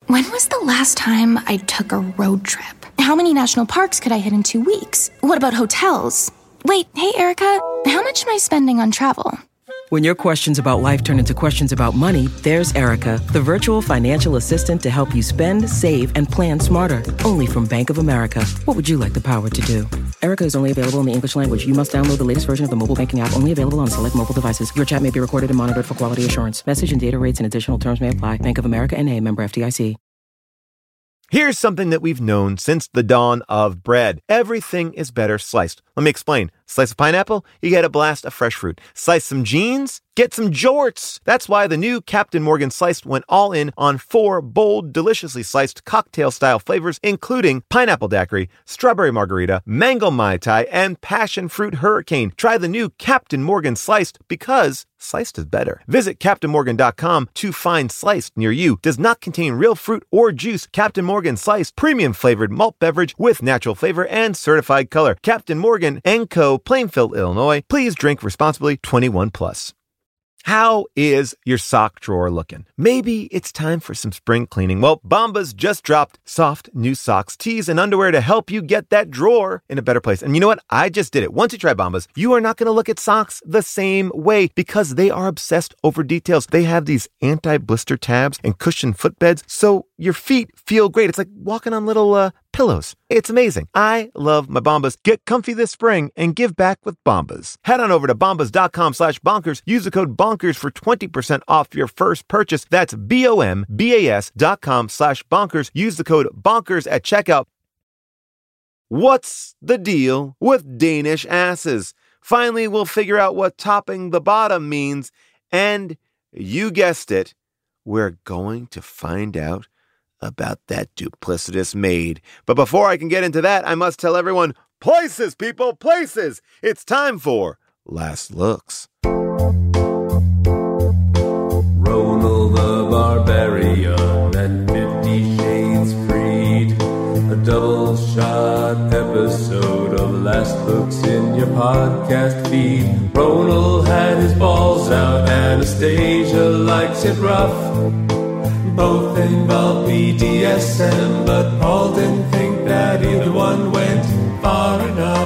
When was the last time I took a road trip? How many national parks could I hit in 2 weeks? What about hotels? Wait, hey, Erica, how much am I spending on travel? When your questions about life turn into questions about money, there's Erica, the virtual financial assistant to help you spend, save, and plan smarter. Only from Bank of America. What would you like the power to do? Erica is only available in the English language. You must download the latest version of the mobile banking app, only available on select mobile devices. Your chat may be recorded and monitored for quality assurance. Message and data rates and additional terms may apply. Bank of America N.A., member FDIC. Here's something that we've known since the dawn of bread. Everything is better sliced. Let me explain. Slice a pineapple, you get a blast of fresh fruit. Slice some jeans, get some jorts. That's why the new Captain Morgan Sliced went all in on 4 bold, deliciously sliced cocktail-style flavors, including pineapple daiquiri, strawberry margarita, mango mai tai, and passion fruit hurricane. Try the new Captain Morgan Sliced because sliced is better. Visit CaptainMorgan.com to find Sliced near you. Does not contain real fruit or juice. Captain Morgan Sliced, premium flavored malt beverage with natural flavor and certified color. Captain Morgan & Co., Plainfield, Illinois. Please drink responsibly. 21 plus. How is your sock drawer looking? Maybe it's time for some spring cleaning. Well, Bombas just dropped soft new socks, tees, and underwear to help you get that drawer in a better place. And you know what? I just did it. Once you try Bombas, you are not going to look at socks the same way because they are obsessed over details. They have these anti-blister tabs and cushioned footbeds, so your feet feel great. It's like walking on little pillows. It's amazing. I love my Bombas. Get comfy this spring and give back with Bombas. Head on over to bombas.com/bonkers. Use the code bonkers for 20% off your first purchase. That's BOMBAS.com/bonkers. Use the code bonkers at checkout. What's the deal with Danish asses? Finally, we'll figure out what topping the bottom means. And you guessed it, we're going to find out about that duplicitous maid. But before I can get into that, I must tell everyone, places, people, places. It's time for Last Looks. Ronald the Barbarian and 50 Shades Freed. A double shot episode of Last Looks in your podcast feed. Ronald had his balls out, Anastasia likes it rough. Both involve BDSM, but Paul didn't think that either one went far enough.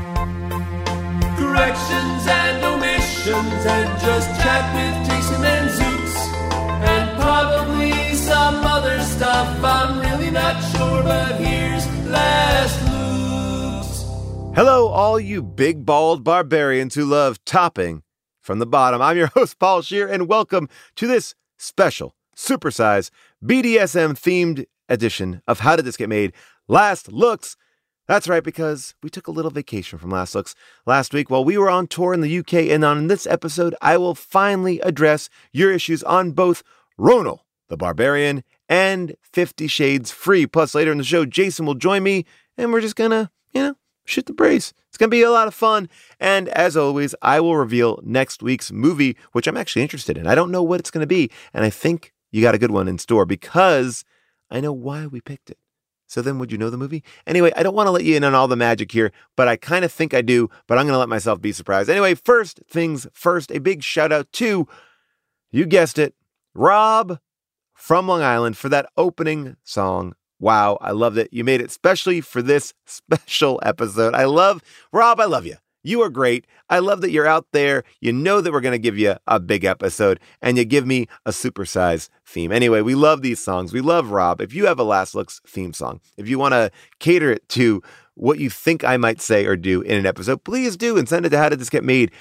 Corrections and omissions, and just chat with Jason and Zeus, and probably some other stuff. I'm really not sure, but here's Last Looks. Hello, all you big bald barbarians who love topping from the bottom. I'm your host, Paul Scheer, and welcome to this special supersize BDSM-themed edition of How Did This Get Made? Last Looks. That's right, because we took a little vacation from Last Looks last week while we were on tour in the UK, and on this episode, I will finally address your issues on both Ronald the Barbarian and 50 Shades Free. Plus, later in the show, Jason will join me, and we're just gonna, shoot the breeze. It's gonna be a lot of fun. And as always, I will reveal next week's movie, which I'm actually interested in. I don't know what it's gonna be, and I think you got a good one in store because I know why we picked it. So then would you know the movie? Anyway, I don't want to let you in on all the magic here, but I kind of think I do, but I'm going to let myself be surprised. Anyway, first things first, a big shout out to, you guessed it, Rob from Long Island for that opening song. Wow, I loved it. You made it especially for this special episode. Rob, I love you. You are great. I love that you're out there. You know that we're going to give you a big episode, and you give me a supersize theme. Anyway, we love these songs. We love Rob. If you have a Last Looks theme song, if you want to cater it to what you think I might say or do in an episode, please do, and send it to howdidthisgetmade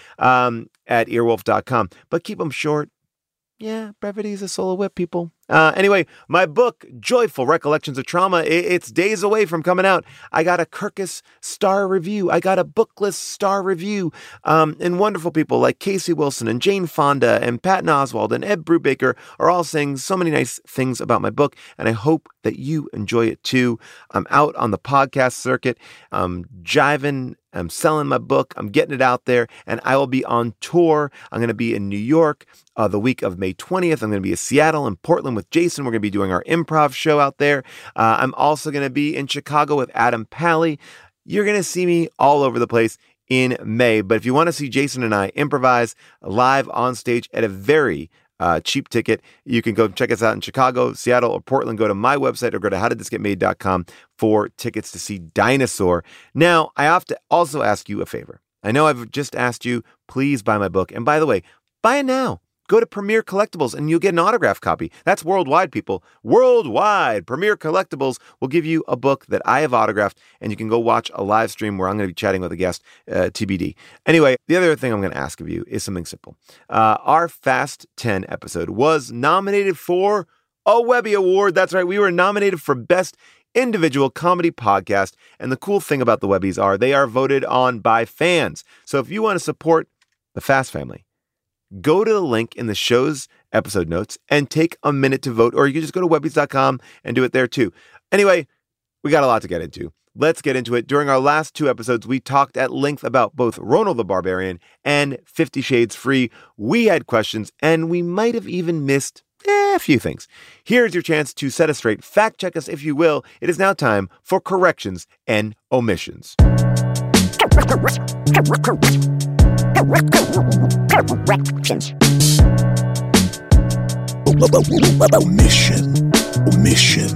at earwolf.com. But keep them short. Yeah, brevity is a soul of wit, people. Anyway, my book, Joyful Recollections of Trauma, it's days away from coming out. I got a Kirkus star review. I got a Booklist star review. And wonderful people like Casey Wilson and Jane Fonda and Patton Oswalt and Ed Brubaker are all saying so many nice things about my book, and I hope that you enjoy it too. I'm out on the podcast circuit. I'm jiving. I'm selling my book. I'm getting it out there, and I will be on tour. I'm going to be in New York the week of May 20th. I'm going to be in Seattle and Portland with Jason. We're going to be doing our improv show out there. I'm also going to be in Chicago with Adam Pally. You're going to see me all over the place in May. But if you want to see Jason and I improvise live on stage at a very cheap ticket. You can go check us out in Chicago, Seattle, or Portland. Go to my website or go to howdidthisgetmade.com for tickets to see Dinosaur. Now, I have to also ask you a favor. I know I've just asked you, please buy my book. And by the way, buy it now. Go to Premier Collectibles and you'll get an autographed copy. That's worldwide, people. Worldwide. Premier Collectibles will give you a book that I have autographed, and you can go watch a live stream where I'm going to be chatting with a guest, TBD. Anyway, the other thing I'm going to ask of you is something simple. Our Fast 10 episode was nominated for a Webby Award. That's right. We were nominated for Best Individual Comedy Podcast. And the cool thing about the Webbies are they are voted on by fans. So if you want to support the Fast family, go to the link in the show's episode notes and take a minute to vote, or you can just go to webbies.com and do it there too. Anyway, we got a lot to get into. Let's get into it. During our last 2 episodes, we talked at length about both Ronald the Barbarian and 50 Shades Free. We had questions, and we might have even missed a few things. Here's your chance to set us straight. Fact check us if you will. It is now time for corrections and omissions. Corrections. Omission.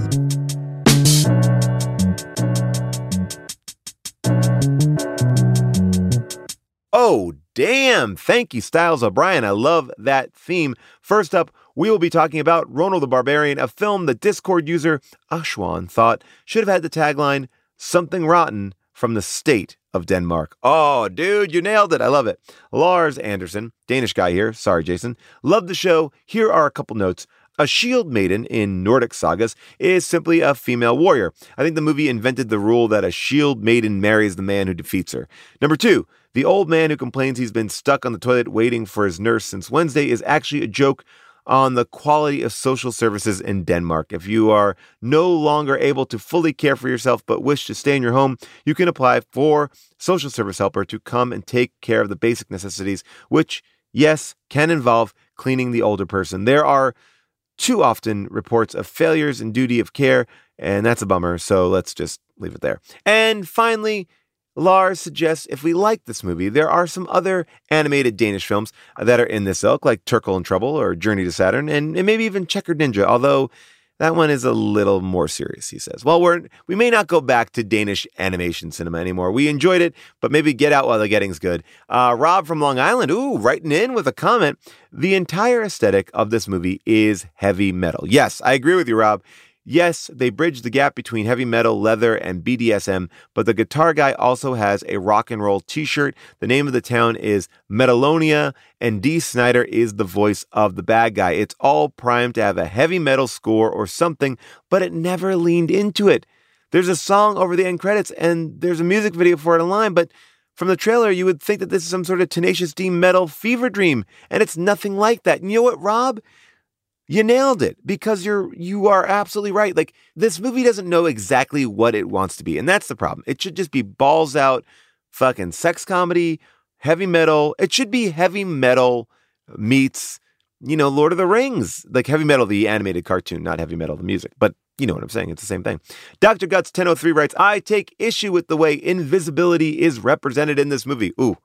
Oh, damn. Thank you, Styles O'Brien. I love that theme. First up, we will be talking about Ronald the Barbarian, a film the Discord user Ashwan thought should have had the tagline, "Something Rotten from the State of Denmark." Oh, dude, you nailed it. I love it. Lars Anderson, Danish guy here. Sorry, Jason. Love the show. Here are a couple notes. A shield maiden in Nordic sagas is simply a female warrior. I think the movie invented the rule that a shield maiden marries the man who defeats her. Number 2, the old man who complains he's been stuck on the toilet waiting for his nurse since Wednesday is actually a joke on the quality of social services in Denmark. If you are no longer able to fully care for yourself but wish to stay in your home, you can apply for social service helper to come and take care of the basic necessities, which, yes, can involve cleaning the older person. There are too often reports of failures in duty of care, and that's a bummer, so let's just leave it there. And finally, Lars suggests if we like this movie, there are some other animated Danish films that are in this ilk, like Turtle in Trouble or Journey to Saturn, and maybe even Checkered Ninja, although that one is a little more serious, he says. Well, we may not go back to Danish animation cinema anymore. We enjoyed it, but maybe get out while the getting's good. Rob from Long Island, writing in with a comment. The entire aesthetic of this movie is heavy metal. Yes, I agree with you, Rob. Yes, they bridge the gap between heavy metal, leather, and BDSM, but the guitar guy also has a rock and roll t-shirt. The name of the town is Metalonia, and Dee Snider is the voice of the bad guy. It's all primed to have a heavy metal score or something, but it never leaned into it. There's a song over the end credits, and there's a music video for it online, but from the trailer, you would think that this is some sort of Tenacious D metal fever dream, and it's nothing like that. And you know what, Rob? You nailed it, because you are absolutely right. Like, this movie doesn't know exactly what it wants to be, and that's the problem. It should just be balls out fucking sex comedy, heavy metal. It should be heavy metal meets, Lord of the Rings. Like Heavy Metal, the animated cartoon, not Heavy Metal, the music. But you know what I'm saying. It's the same thing. Dr. Guts 1003 writes, I take issue with the way invisibility is represented in this movie. Ooh,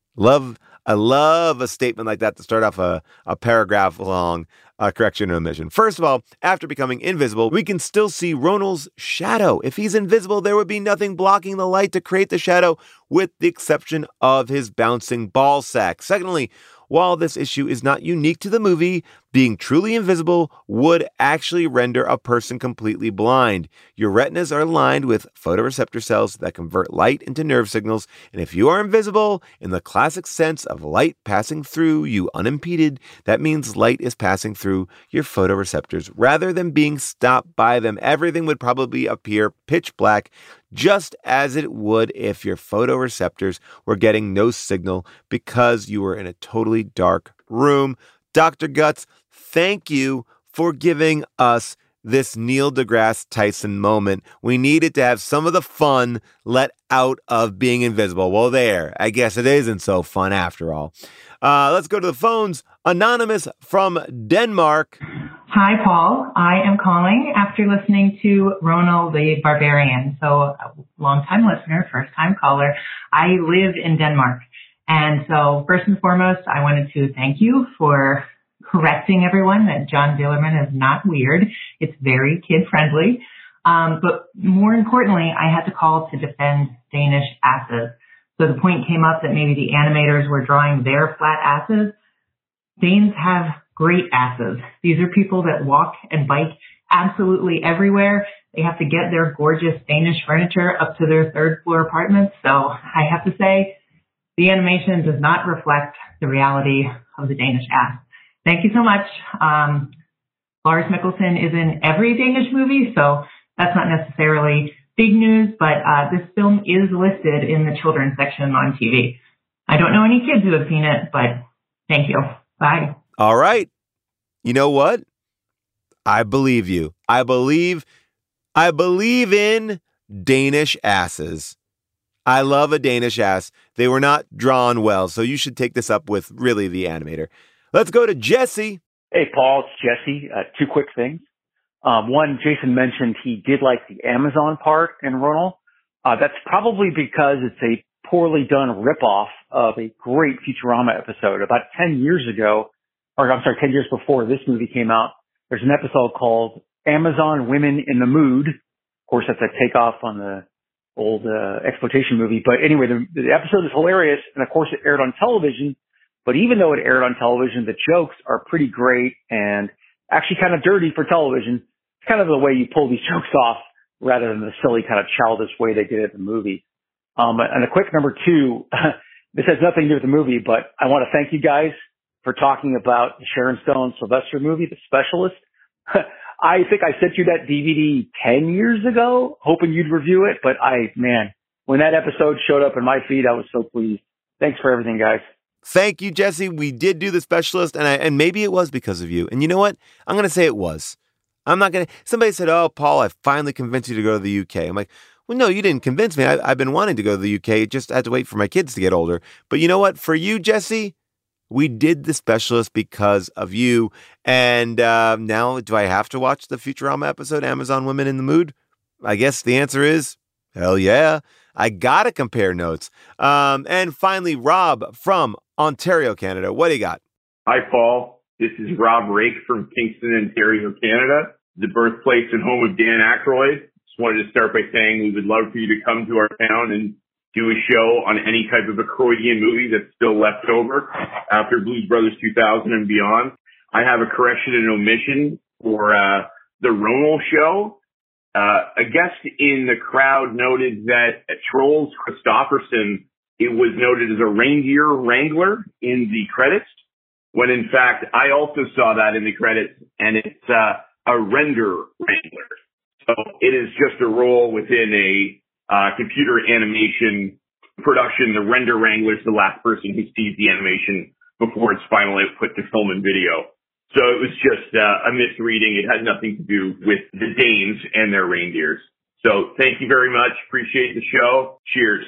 I love a statement like that to start off a paragraph long correction and omission. First of all, after becoming invisible, we can still see Ronald's shadow. If he's invisible, there would be nothing blocking the light to create the shadow, with the exception of his bouncing ball sack. Secondly, while this issue is not unique to the movie, being truly invisible would actually render a person completely blind. Your retinas are lined with photoreceptor cells that convert light into nerve signals, and if you are invisible, in the classic sense of light passing through you unimpeded, that means light is passing through your photoreceptors rather than being stopped by them. Everything would probably appear pitch black, just as it would if your photoreceptors were getting no signal because you were in a totally dark room. Dr. Guts, thank you for giving us this Neil deGrasse Tyson moment. We needed to have some of the fun let out of being invisible. Well, there, I guess it isn't so fun after all. Let's go to the phones. Anonymous from Denmark. Hi, Paul. I am calling after listening to Ronald the Barbarian. So a long-time listener, first-time caller. I live in Denmark. And so first and foremost, I wanted to thank you for correcting everyone that John Dillerman is not weird. It's very kid-friendly. But more importantly, I had to call to defend Danish asses. So the point came up that maybe the animators were drawing their flat asses. Danes have great asses. These are people that walk and bike absolutely everywhere. They have to get their gorgeous Danish furniture up to their third floor apartments. So I have to say, the animation does not reflect the reality of the Danish ass. Thank you so much. Lars Mikkelsen is in every Danish movie, so that's not necessarily big news, but this film is listed in the children's section on TV. I don't know any kids who have seen it, but thank you. Bye. All right. You know what? I believe you. I believe in Danish asses. I love a Danish ass. They were not drawn well, so you should take this up with really the animator. Let's go to Jesse. Hey, Paul, it's Jesse. Two quick things. One, Jason mentioned he did like the Amazon part in Ronald. That's probably because it's a poorly done ripoff of a great Futurama episode. About 10 years ago, 10 years before this movie came out, there's an episode called Amazon Women in the Mood. Of course, that's a takeoff on the old exploitation movie. But anyway, the episode is hilarious, and of course it aired on television. But even though it aired on television, the jokes are pretty great and actually kind of dirty for television. It's kind of the way you pull these jokes off rather than the silly kind of childish way they did it in the movie. And a quick number two, this has nothing to do with the movie, but I want to thank you guys for talking about the Sharon Stone Sylvester movie, The Specialist. I think I sent you that DVD 10 years ago, hoping you'd review it. But when that episode showed up in my feed, I was so pleased. Thanks for everything, guys. Thank you, Jesse. We did do The Specialist, and maybe it was because of you. And you know what? I'm going to say it was. I'm not going to. Somebody said, "Oh, Paul, I finally convinced you to go to the UK." I'm like, well, no, you didn't convince me. I've been wanting to go to the UK. Just had to wait for my kids to get older. But you know what? For you, Jesse, we did The Specialist because of you. And now, do I have to watch the Futurama episode, Amazon Women in the Mood? I guess the answer is, hell yeah. I got to compare notes. And finally, Rob from Ontario, Canada. What do you got? Hi, Paul. This is Rob Rake from Kingston, Ontario, Canada, the birthplace and home of Dan Aykroyd. Just wanted to start by saying we would love for you to come to our town and do a show on any type of Aykroydian movie that's still left over after Blues Brothers 2000 and beyond. I have a correction and omission for the Ronald show. A guest in the crowd noted that Trolls Christofferson, it was noted as a reindeer wrangler in the credits, when in fact I also saw that in the credits, and it's a render wrangler. So it is just a role within a computer animation production. The render wrangler is the last person who sees the animation before it's finally put to film and video. So it was just a misreading. It had nothing to do with the Danes and their reindeers. So thank you very much. Appreciate the show. Cheers.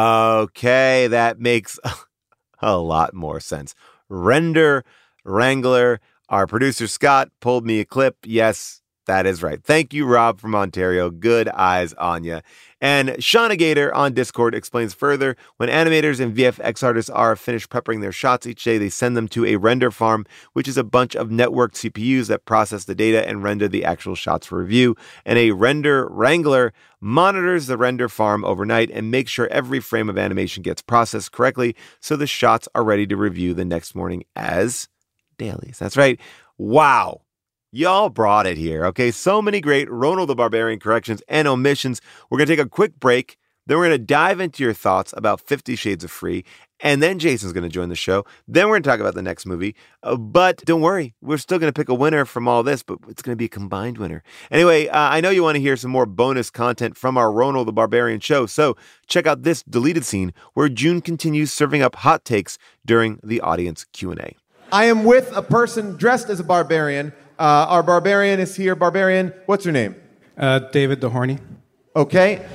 Okay, that makes a lot more sense. Render Wrangler. Our producer Scott pulled me a clip. Yes, that is right. Thank you, Rob from Ontario. Good eyes on ya. And Shauna Gator on Discord explains further, when animators and VFX artists are finished prepping their shots each day, they send them to a render farm, which is a bunch of networked CPUs that process the data and render the actual shots for review. And a render wrangler monitors the render farm overnight and makes sure every frame of animation gets processed correctly so the shots are ready to review the next morning as dailies. That's right. Wow. Y'all brought it here, okay? So many great Ronald the Barbarian corrections and omissions. We're going to take a quick break. Then we're going to dive into your thoughts about 50 Shades of Free. And then Jason's going to join the show. Then we're going to talk about the next movie. But don't worry, we're still going to pick a winner from all this, but it's going to be a combined winner. Anyway, I know you want to hear some more bonus content from our Ronald the Barbarian show. So check out this deleted scene where June continues serving up hot takes during the audience Q&A. I am with a person dressed as a barbarian. Our barbarian is here. Barbarian, what's your name? David the Horny. Okay.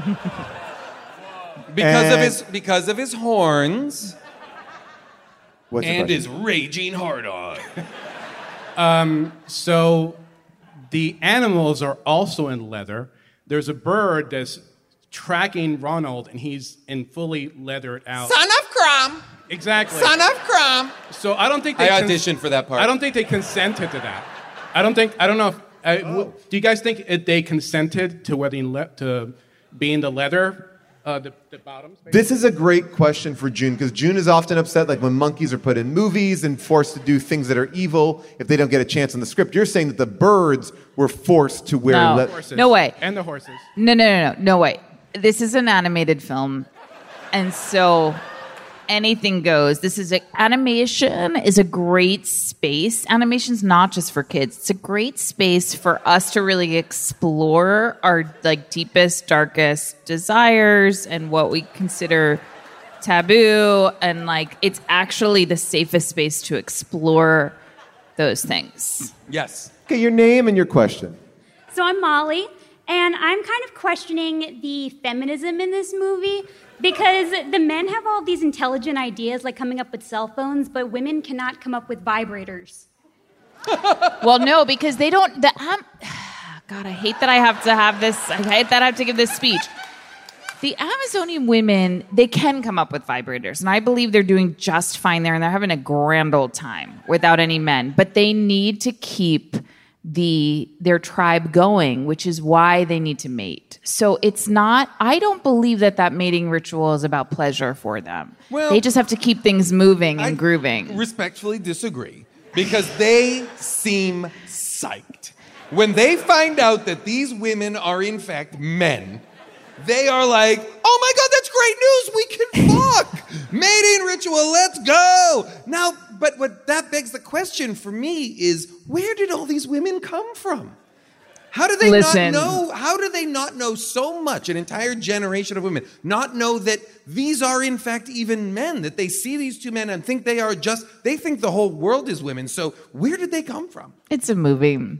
Because of his horns. What's and his raging hard on. So the animals are also in leather. There's a bird that's tracking Ronald, and he's in fully leathered out. Son of Christ! Crumb. Exactly. Son of Crumb. So I don't think I auditioned for that part. I don't think they consented to that. I don't know if. Do you guys think they consented to to being the leather? The bottoms? Basically? This is a great question for June, because June is often upset like when monkeys are put in movies and forced to do things that are evil if they don't get a chance on the script. You're saying that the birds were forced to wear leather. No way. And the horses. No way. This is an animated film, and so anything goes. Animation is a great space. Animation's not just for kids. It's a great space for us to really explore our deepest, darkest desires and what we consider taboo. And it's actually the safest space to explore those things. Yes. Okay, your name and your question. So I'm Molly, and I'm kind of questioning the feminism in this movie. Because the men have all these intelligent ideas, like coming up with cell phones, but women cannot come up with vibrators. Well, no, because they don't. God, I hate that I have to have this. I hate that I have to give this speech. The Amazonian women, they can come up with vibrators, and I believe they're doing just fine there, and they're having a grand old time without any men. But they need to keep their tribe going, which is why they need to mate. So it's not, I don't believe that mating ritual is about pleasure for them. Well, they just have to keep things moving and grooving. Respectfully disagree, because they seem psyched. When they find out that these women are in fact men, they are like, oh my God, that's great news, we can fuck! Mating ritual, let's go! Now, but what that begs the question for me is, where did all these women come from? How do they not know? How do they not know so much, an entire generation of women, not know that these are in fact even men, that they see these two men and think they think the whole world is women. So where did they come from? It's a movie.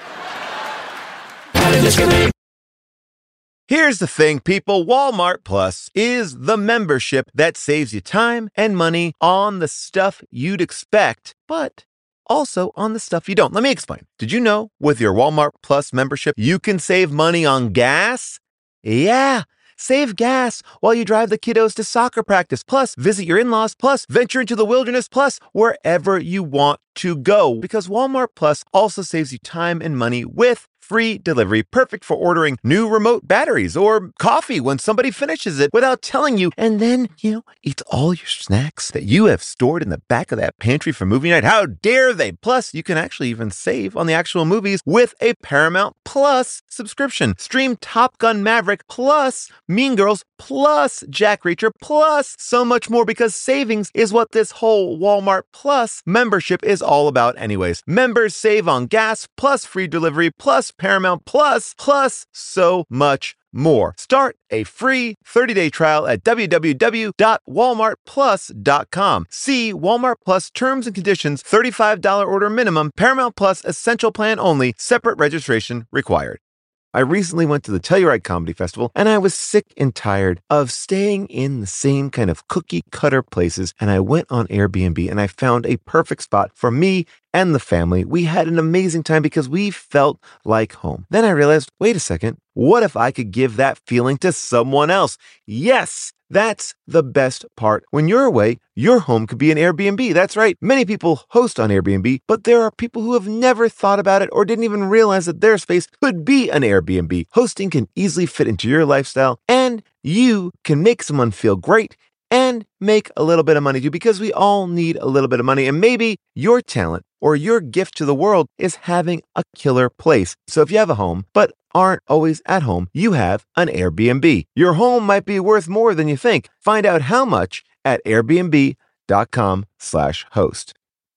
Here's the thing, people. Walmart Plus is the membership that saves you time and money on the stuff you'd expect, but also on the stuff you don't. Let me explain. Did you know with your Walmart Plus membership, you can save money on gas? Yeah. Save gas while you drive the kiddos to soccer practice, plus visit your in-laws, plus venture into the wilderness, plus wherever you want to go. Because Walmart Plus also saves you time and money with free delivery, perfect for ordering new remote batteries or coffee when somebody finishes it without telling you, and then, eats all your snacks that you have stored in the back of that pantry for movie night. How dare they? Plus, you can actually even save on the actual movies with a Paramount Plus subscription. Stream Top Gun Maverick, plus Mean Girls, plus Jack Reacher, plus so much more, because savings is what this whole Walmart Plus membership is all about anyways. Members save on gas, plus free delivery, plus Paramount Plus, plus so much more. Start a free 30-day trial at www.walmartplus.com. See Walmart Plus terms and conditions, $35 order minimum, Paramount Plus essential plan only, separate registration required. I recently went to the Telluride Comedy Festival, and I was sick and tired of staying in the same kind of cookie-cutter places, and I went on Airbnb, and I found a perfect spot for me and the family. We had an amazing time because we felt like home. Then I realized, wait a second, what if I could give that feeling to someone else? Yes! That's the best part. When you're away, your home could be an Airbnb. That's right. Many people host on Airbnb, but there are people who have never thought about it or didn't even realize that their space could be an Airbnb. Hosting can easily fit into your lifestyle, and you can make someone feel great and make a little bit of money too, because we all need a little bit of money. And maybe your talent or your gift to the world is having a killer place. So if you have a home, but aren't always at home, you have an Airbnb. Your home might be worth more than you think. Find out how much at airbnb.com/host.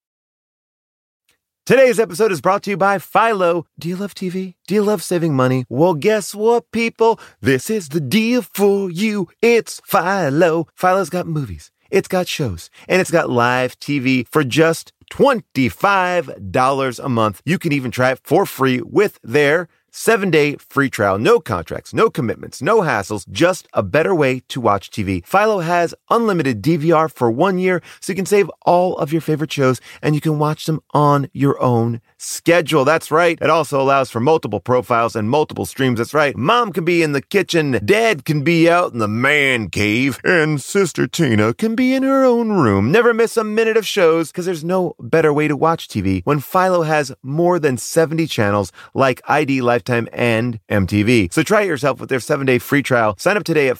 Today's episode is brought to you by Philo. Do you love TV? Do you love saving money? Well, guess what, people? This is the deal for you. It's Philo. Philo's got movies, it's got shows, and it's got live TV for just $25 a month. You can even try it for free with their 7-day free trial, no contracts, no commitments, no hassles, just a better way to watch TV. Philo has unlimited DVR for 1 year, so you can save all of your favorite shows and you can watch them on your own schedule. That's right. It also allows for multiple profiles and multiple streams. That's right. Mom can be in the kitchen, Dad can be out in the man cave, and Sister Tina can be in her own room. Never miss a minute of shows, because there's no better way to watch TV when Philo has more than 70 channels like ID, Lifetime, and MTV. So try it yourself with their 7-day free trial. Sign up today at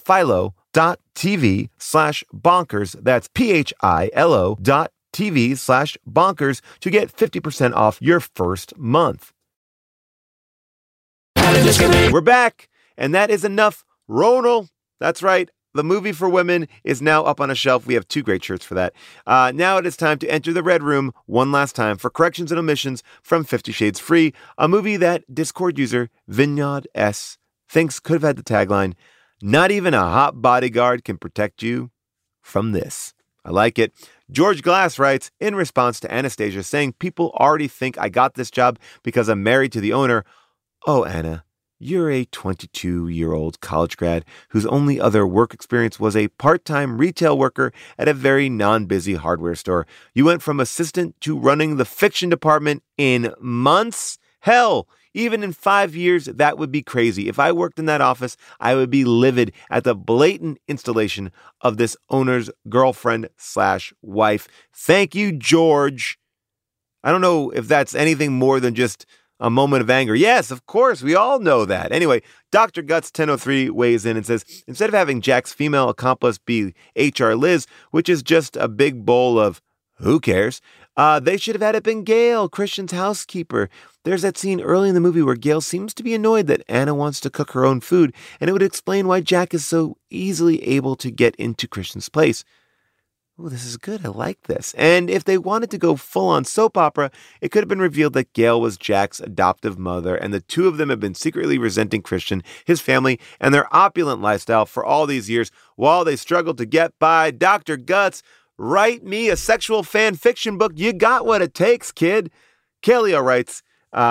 philo.tv/bonkers. That's philo.tv/bonkers to get 50% off your first month. We're back, and that is enough. Ronald, that's right. The movie for women is now up on a shelf. We have 2 great shirts for that. Now it is time to enter the Red Room one last time for corrections and omissions from 50 Shades Free, a movie that Discord user Vinod S. thinks could have had the tagline, "Not even a hot bodyguard can protect you from this." I like it. George Glass writes, in response to Anastasia saying, "People already think I got this job because I'm married to the owner." Oh, Anna. You're a 22-year-old college grad whose only other work experience was a part-time retail worker at a very non-busy hardware store. You went from assistant to running the fiction department in months? Hell, even in 5 years, that would be crazy. If I worked in that office, I would be livid at the blatant installation of this owner's girlfriend/wife. Thank you, George. I don't know if that's anything more than just a moment of anger. Yes, of course. We all know that. Anyway, Dr. Guts 1003 weighs in and says, instead of having Jack's female accomplice be HR Liz, which is just a big bowl of who cares, they should have had it been Gail, Christian's housekeeper. There's that scene early in the movie where Gail seems to be annoyed that Anna wants to cook her own food, and it would explain why Jack is so easily able to get into Christian's place. Oh, this is good. I like this. And if they wanted to go full-on soap opera, it could have been revealed that Gail was Jack's adoptive mother, and the two of them have been secretly resenting Christian, his family, and their opulent lifestyle for all these years while they struggled to get by. Dr. Guts, write me a sexual fan fiction book. You got what it takes, kid. Kaleo writes,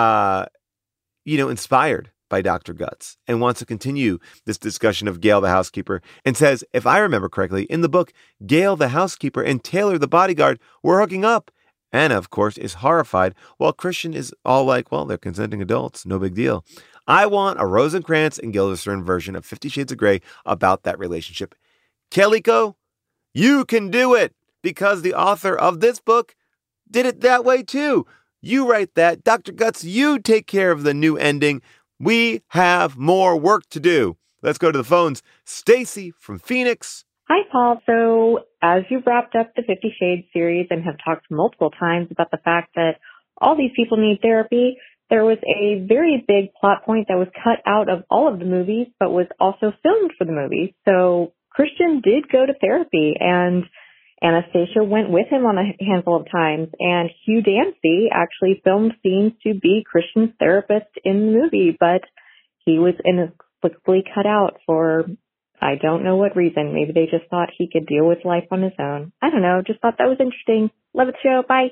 inspired by Dr. Guts, and wants to continue this discussion of Gail the housekeeper, and says, if I remember correctly, in the book, Gail the housekeeper and Taylor the bodyguard were hooking up. Anna, of course, is horrified, while Christian is all like, well, they're consenting adults, no big deal. I want a Rosencrantz and Guildenstern version of 50 Shades of Grey about that relationship. Kaliko, you can do it, because the author of this book did it that way too. You write that. Dr. Guts, you take care of the new ending. We have more work to do. Let's go to the phones. Stacy from Phoenix. Hi, Paul. So as you've wrapped up the 50 Shades series and have talked multiple times about the fact that all these people need therapy, there was a very big plot point that was cut out of all of the movies, but was also filmed for the movies. So Christian did go to therapy, and Anastasia went with him on a handful of times, and Hugh Dancy actually filmed scenes to be Christian's therapist in the movie, but he was inexplicably cut out for, I don't know what reason. Maybe they just thought he could deal with life on his own. I don't know. Just thought that was interesting. Love the show. Bye.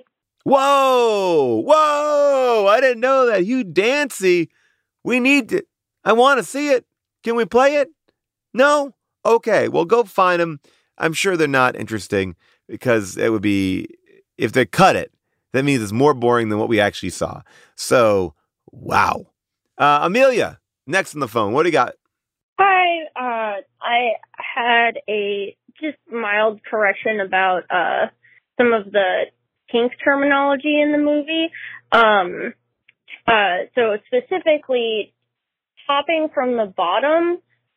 Whoa! I didn't know that. Hugh Dancy. We need to. I want to see it. Can we play it? No? Okay. Well, go find him. I'm sure they're not interesting, because it would be, if they cut it, that means it's more boring than what we actually saw. So, wow. Amelia, next on the phone. What do you got? Hi. I had a just mild correction about some of the kink terminology in the movie. So specifically, topping from the bottom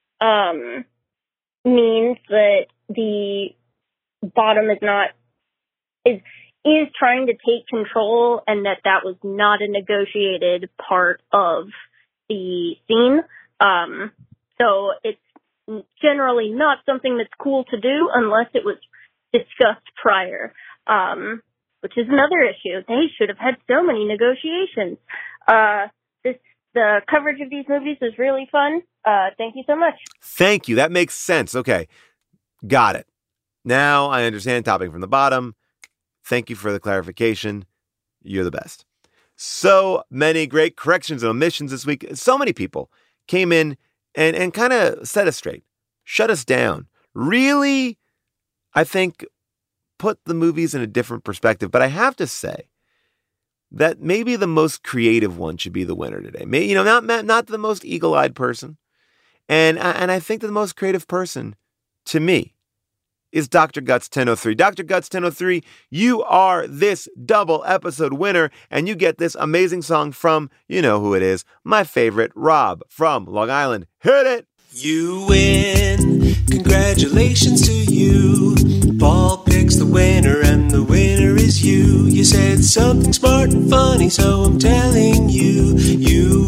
means that the bottom is trying to take control, and that was not a negotiated part of the scene. So it's generally not something that's cool to do unless it was discussed prior, which is another issue. They should have had so many negotiations. The coverage of these movies was really fun. Thank you so much. Thank you. That makes sense. Okay. Got it. Now I understand topping from the bottom. Thank you for the clarification. You're the best. So many great corrections and omissions this week. So many people came in and kind of set us straight, shut us down. Really, I think, put the movies in a different perspective. But I have to say that maybe the most creative one should be the winner today. Maybe, not the most eagle-eyed person. And I think that the most creative person, to me, is Dr. Guts 1003. Dr. Guts 1003, you are this double episode winner, and you get this amazing song from, you know who it is, my favorite, Rob from Long Island. Hit it! You win. Congratulations to you. Paul picks the winner, and the winner is you. You said something smart and funny, so I'm telling you, you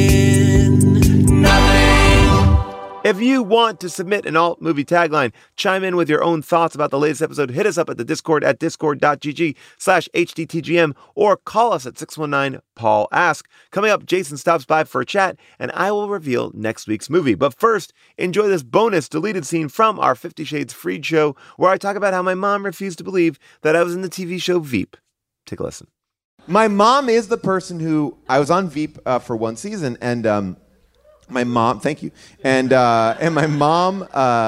win nothing. If you want to submit an alt movie tagline, chime in with your own thoughts about the latest episode, hit us up at the Discord at discord.gg/HDTGM or call us at 619-PAUL-ASK. Coming up, Jason stops by for a chat and I will reveal next week's movie. But first, enjoy this bonus deleted scene from our 50 Shades Freed show where I talk about how my mom refused to believe that I was in the TV show Veep. Take a listen. My mom is the person who, I was on Veep for one season, and my mom, thank you, and my mom,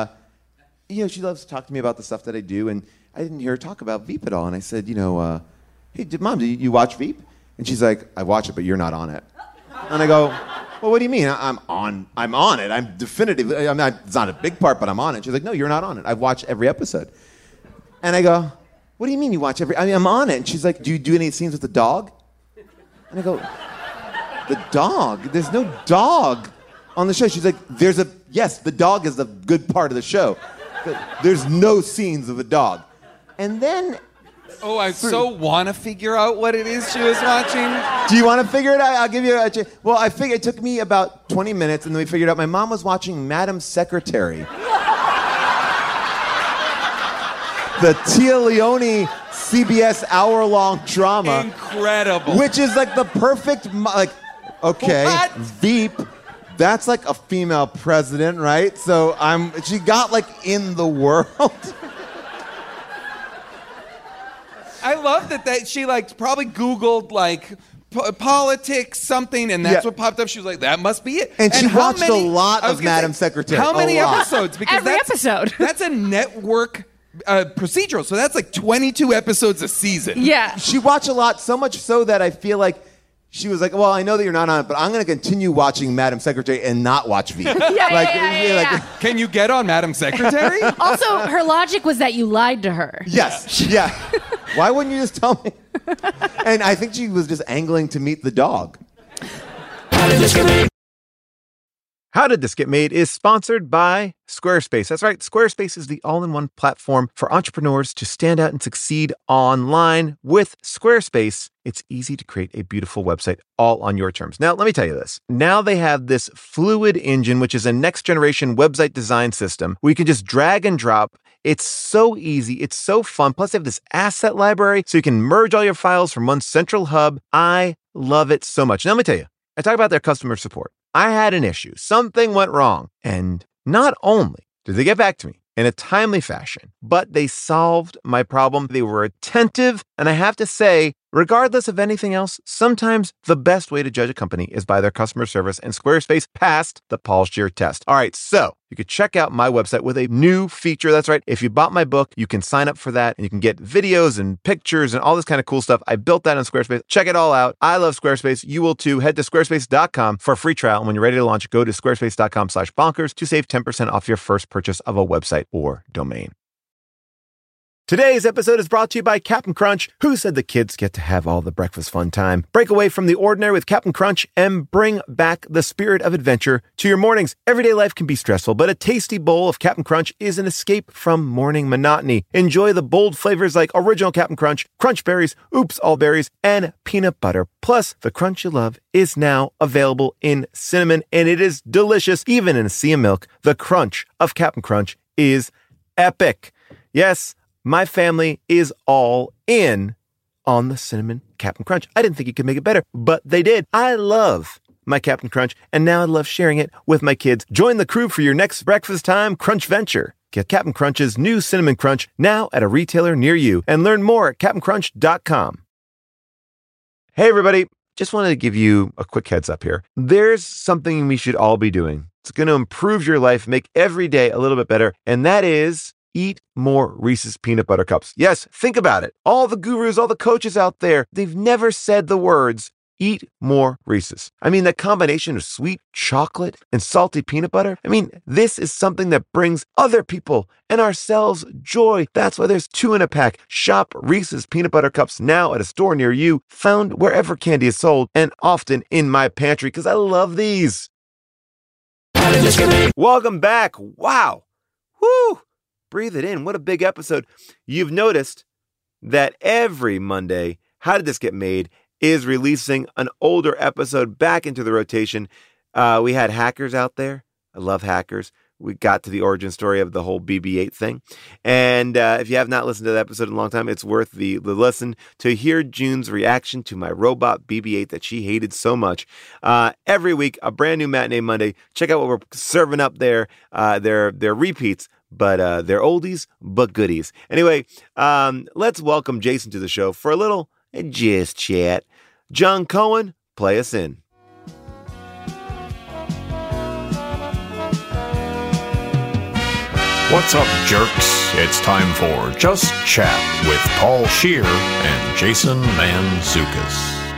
she loves to talk to me about the stuff that I do, and I didn't hear her talk about Veep at all, and I said, hey, Mom, do you watch Veep? And she's like, I watch it, but you're not on it. And I go, well, what do you mean? I'm on it. I'm definitively, it's not a big part, but I'm on it. She's like, no, you're not on it. I've watched every episode. And I go, what do you mean you watch I'm on it. And she's like, do you do any scenes with the dog? And I go, the dog? There's no dog on the show. She's like, yes, the dog is the good part of the show. There's no scenes of a dog. And then... Oh, I so want to figure out what it is she was watching. Do you want to figure it out? I'll give you a... Well, I figured it took me about 20 minutes, and then we figured out my mom was watching Madam Secretary. The Tia Leone CBS hour-long drama. Incredible. Which is like the perfect... okay, what? Veep... That's like a female president, right? So she got in the world. I love that she probably Googled politics something, and that's what popped up. She was like, that must be it. And she watched a lot of Madam Secretary. How many episodes? Because every episode. That's a network procedural, so that's 22 episodes a season. Yeah. She watched a lot, so much so that I feel like she was like, well, I know that you're not on it, but I'm going to continue watching Madam Secretary and not watch Veep. Yeah. Can you get on Madam Secretary? Also, her logic was that you lied to her. Yes. Yeah. Why wouldn't you just tell me? And I think she was just angling to meet the dog. How Did This Get Made is sponsored by Squarespace. That's right. Squarespace is the all-in-one platform for entrepreneurs to stand out and succeed online. With Squarespace, it's easy to create a beautiful website all on your terms. Now, let me tell you this. Now they have this Fluid Engine, which is a next-generation website design system where you can just drag and drop. It's so easy. It's so fun. Plus, they have this asset library so you can merge all your files from one central hub. I love it so much. Now, let me tell you. I talk about their customer support. I had an issue. Something went wrong. And not only did they get back to me in a timely fashion, but they solved my problem. They were attentive. And I have to say, regardless of anything else, sometimes the best way to judge a company is by their customer service, and Squarespace passed the Paul Scheer test. All right, so you could check out my website with a new feature. That's right. If you bought my book, you can sign up for that, and you can get videos and pictures and all this kind of cool stuff. I built that on Squarespace. Check it all out. I love Squarespace. You will too. Head to squarespace.com for a free trial. And when you're ready to launch, go to squarespace.com/bonkers to save 10% off your first purchase of a website or domain. Today's episode is brought to you by Captain Crunch. Who said the kids get to have all the breakfast fun time? Break away from the ordinary with Captain Crunch and bring back the spirit of adventure to your mornings. Everyday life can be stressful, but a tasty bowl of Captain Crunch is an escape from morning monotony. Enjoy the bold flavors like Original Captain Crunch, Crunch Berries, Oops All Berries, and peanut butter. Plus, the crunch you love is now available in cinnamon, and it is delicious. Even in a sea of milk, the crunch of Captain Crunch is epic. Yes, my family is all in on the cinnamon Captain Crunch. I didn't think you could make it better, but they did. I love my Captain Crunch, and now I love sharing it with my kids. Join the crew for your next breakfast time crunch venture. Get Captain Crunch's new Cinnamon Crunch now at a retailer near you, and learn more at CaptainCrunch.com. Hey, everybody. just wanted to give you a quick heads up here. There's something we should all be doing. It's going to improve your life, make every day a little bit better, and that is eat more Reese's Peanut Butter Cups. Yes, think about it. All the gurus, all the coaches out there, they've never said the words, eat more Reese's. I mean, that combination of sweet chocolate and salty peanut butter, I mean, this is something that brings other people and ourselves joy. That's why there's 2 in a pack. Shop Reese's Peanut Butter Cups now at a store near you, found wherever candy is sold, and often in my pantry, because I love these. Welcome back. Wow. Woo. Breathe it in. What a big episode. You've noticed that every Monday, How Did This Get Made is releasing an older episode back into the rotation. We had Hackers out there. I love Hackers. We got to the origin story of the whole BB-8 thing. And if you have not listened to that episode in a long time, it's worth the listen to hear June's reaction to my robot BB-8 that she hated so much. Every week, a brand new Matinee Monday. Check out what we're serving up there. They're repeats, but they're oldies, but goodies. Anyway, let's welcome Jason to the show for a little Just Chat. John Cohen, play us in. What's up, jerks? It's time for Just Chat with Paul Scheer and Jason Mantzoukas.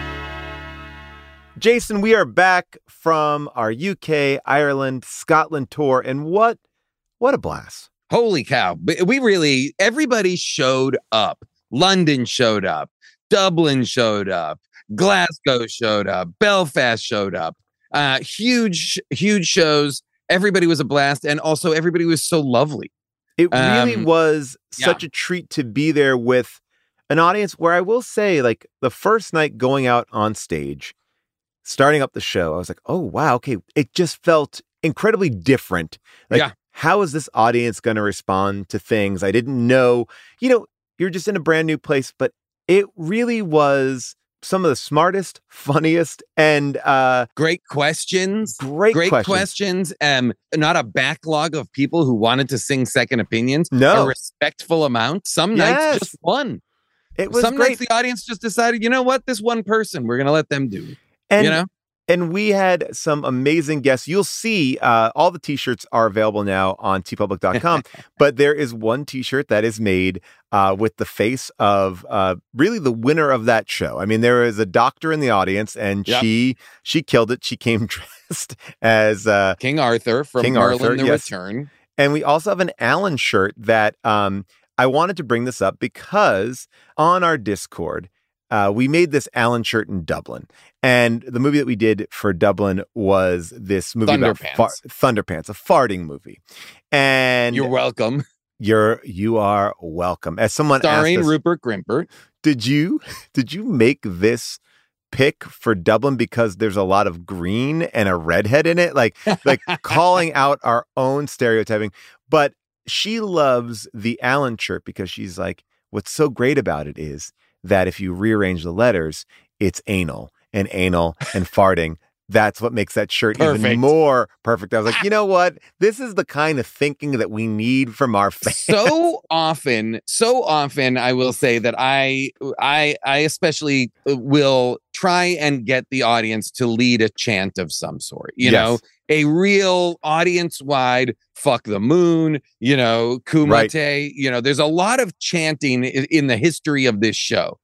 Jason, we are back from our UK, Ireland, Scotland tour, and what a blast. Holy cow. Everybody showed up. London showed up. Dublin showed up. Glasgow showed up. Belfast showed up. Huge shows. Everybody was a blast, and also everybody was so lovely. It really was such a treat to be there with an audience where I will say, like, the first night going out on stage, starting up the show, I was like, oh, wow, okay. It just felt incredibly different. Like, how is this audience going to respond to things I didn't know? You know, you're just in a brand new place, but it really was some of the smartest, funniest, and great questions. Great questions. Not a backlog of people who wanted to sing second opinions. No. A respectful amount. Some nights just one. It was Some great. nights the audience just decided, you know what, this one person, we're going to let them do. And, you know? And we had some amazing guests. You'll see all the t-shirts are available now on tpublic.com, but there is one t-shirt that is made with the face of really the winner of that show. I mean, there is a doctor in the audience, and she killed it. She came dressed as King Arthur from Merlin the Return. And we also have an Alan shirt that I wanted to bring this up because on our Discord, we made this Alan shirt in Dublin. And the movie that we did for Dublin was this movie about Thunderpants, a farting movie. And you're welcome. You are welcome. As someone starring asked us, Rupert Grimpert. Did you make this pick for Dublin because there's a lot of green and a redhead in it? Like calling out our own stereotyping. But she loves the Alan shirt because she's like, what's so great about it is that if you rearrange the letters, it's anal and farting. That's what makes that shirt even more perfect. I was like, you know what? This is the kind of thinking that we need from our fans. So often, I will say that I especially will try and get the audience to lead a chant of some sort. You know, a real audience-wide fuck the moon, you know, kumite. Right. You know, there's a lot of chanting in the history of this show.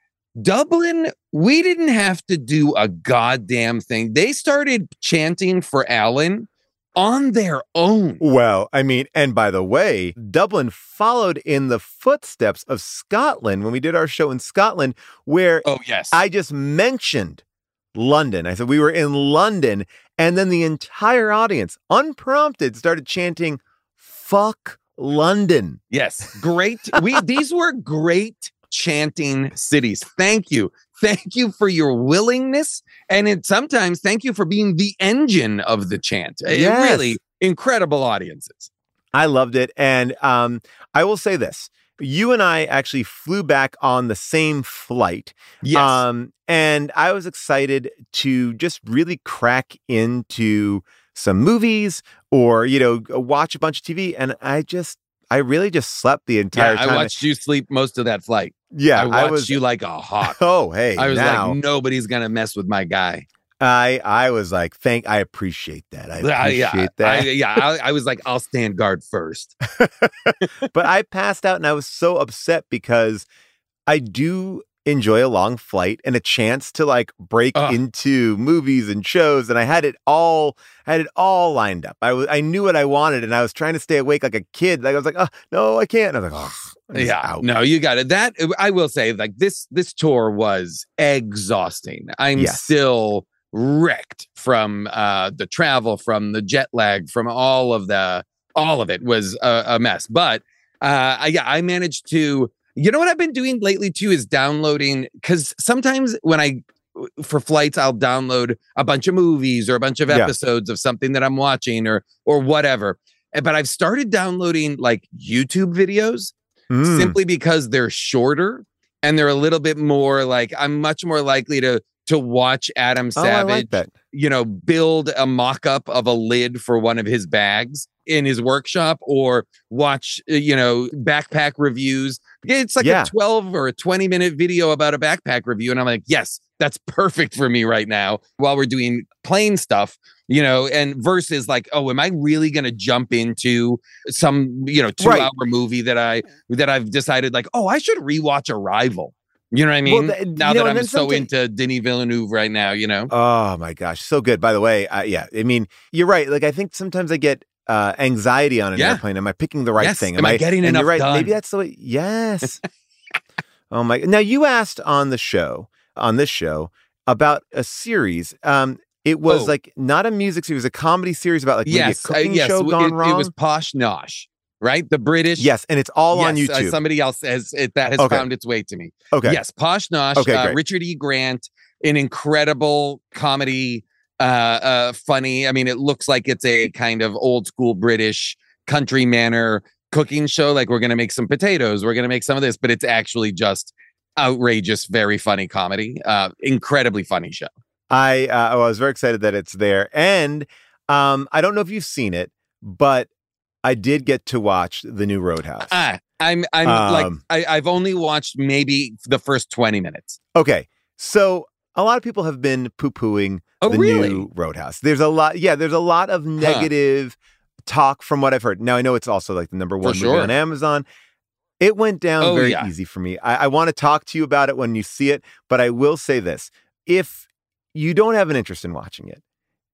Dublin, we didn't have to do a goddamn thing. They started chanting for Alan on their own. Well, I mean, and by the way, Dublin followed in the footsteps of Scotland when we did our show in Scotland, where I just mentioned London. I said we were in London, and then the entire audience, unprompted, started chanting, fuck London. Yes, great. These were great chanting cities. Thank you for your willingness, and sometimes thank you for being the engine of the chant. Really incredible audiences. I loved it. And I will say this, you and I actually flew back on the same flight. And I was excited to just really crack into some movies or, you know, watch a bunch of TV. And I really just slept the entire time. I watched you sleep most of that flight. Yeah, I watched you like a hawk. Oh, hey, I was now, like, nobody's gonna mess with my guy. I was like, I appreciate that. I appreciate that. I was like, I'll stand guard first. But I passed out and I was so upset because I do enjoy a long flight and a chance to like break into movies and shows, and I had it all lined up. I knew what I wanted, and I was trying to stay awake like a kid. Like I was like, oh no, I can't. And I was like, oh, no, you got it. That I will say, like this tour was exhausting. I'm still wrecked from the travel, from the jet lag, from all of it was a mess. But I managed to. You know what I've been doing lately too is downloading, because sometimes when for flights, I'll download a bunch of movies or a bunch of episodes of something that I'm watching or whatever. But I've started downloading like YouTube videos simply because they're shorter and they're a little bit more like, I'm much more likely to watch Adam Savage, build a mock-up of a lid for one of his bags in his workshop, or watch, backpack reviews. It's like a 12 or a 20-minute video about a backpack review. And I'm like, yes, that's perfect for me right now while we're doing plane stuff, and versus like, oh, am I really going to jump into some, 2-hour movie that I've decided like, oh, I should rewatch Arrival. You know what I mean? Well, now that I'm so into Denis Villeneuve right now, Oh my gosh, so good. By the way, I mean, you're right. Like, I think sometimes I get anxiety on an airplane. Am I picking the right thing? Am I getting enough done? Maybe that's the way. Yes. Oh my. Now, you asked on this show, about a series. It was like not a music series, a comedy series about like maybe a cooking show gone wrong. It was Posh Nosh. Right? The British. Yes. And it's all on YouTube. Somebody else has found its way to me. Okay. Yes. Posh Nosh. Okay, Richard E. Grant, an incredible comedy, funny. I mean, it looks like it's a kind of old school British country manor cooking show. Like, we're going to make some potatoes. We're going to make some of this, but it's actually just outrageous, very funny comedy. Incredibly funny show. I was very excited that it's there. And I don't know if you've seen it, but I did get to watch the new Roadhouse. I've only watched maybe the first 20 minutes. Okay. So a lot of people have been poo-pooing new Roadhouse. There's a lot of negative talk from what I've heard. Now, I know it's also like the number one movie on Amazon. It went down very easy for me. I want to talk to you about it when you see it, but I will say this. If you don't have an interest in watching it,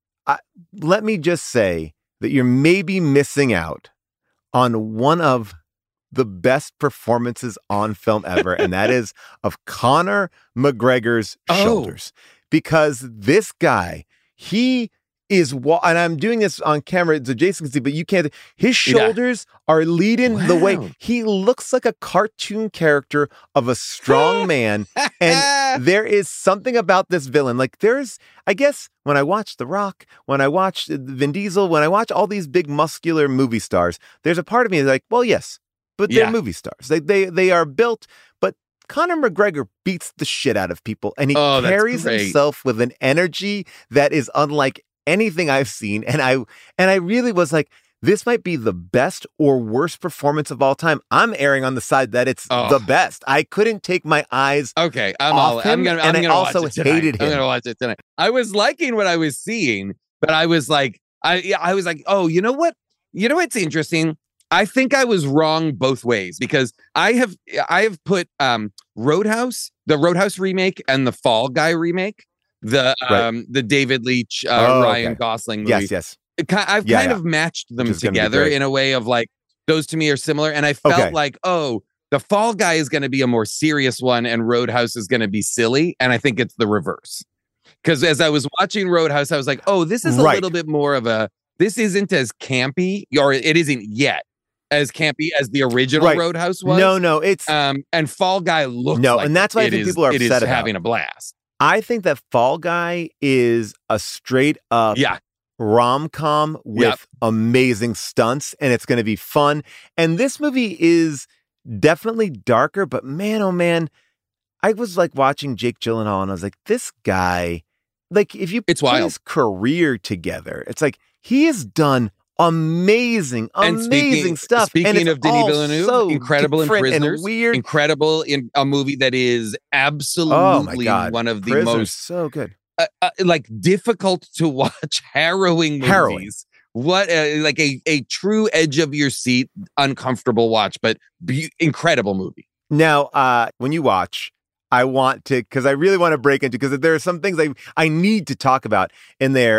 let me just say that you're maybe missing out on one of the best performances on film ever, and that is of Conor McGregor's shoulders. Because this guy, he is, and I'm doing this on camera so Jason can see, but you can't. His shoulders are leading the way. He looks like a cartoon character of a strong man, and there is something about this villain. Like, I guess when I watch The Rock, when I watch Vin Diesel, when I watch all these big muscular movie stars, there's a part of me that's like, well, yes, but they're movie stars. They are built, but Conor McGregor beats the shit out of people, and he carries himself with an energy that is unlike anything I've seen. And I really was like, this might be the best or worst performance of all time. I'm erring on the side that it's the best. I couldn't take my eyes off him, I also hated him. I'm gonna watch it tonight. I was liking what I was seeing, but I was like, I was like, oh, you know what? You know what's interesting? I think I was wrong both ways, because I have put Roadhouse, the Roadhouse remake, and the Fall Guy remake, the David Leitch, Ryan Gosling movie. Yes. I've kind of matched them together in a way of like, those to me are similar. And I felt like, the Fall Guy is going to be a more serious one and Roadhouse is going to be silly. And I think it's the reverse. Because as I was watching Roadhouse, I was like, oh, this is a little bit more of this isn't as campy, or it isn't yet as campy as the original Roadhouse was. No, it's and Fall Guy looks like and that's why I think people are upset about having a blast. I think that Fall Guy is a straight up rom-com with amazing stunts, and it's going to be fun. And this movie is definitely darker, but man, oh man, I was like watching Jake Gyllenhaal, and I was like, this guy, like, if you put his career together, it's like he has done amazing stuff. Speaking and of Denis all Villeneuve, so incredible in different and Prisoners, weird. incredible in a movie that is absolutely Oh my God. one of the Prisoners, most so good. like difficult to watch, harrowing movies. What like a true edge of your seat, uncomfortable watch, but incredible movie. Now, when you watch, I want to, because I really want to break into, because there are some things I need to talk about in there.